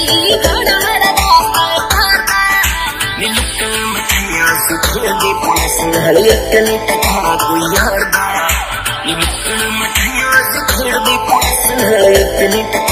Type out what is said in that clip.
इतनी टका कोई यार दा, मठिया से खेड़ दी पुलिस इतनी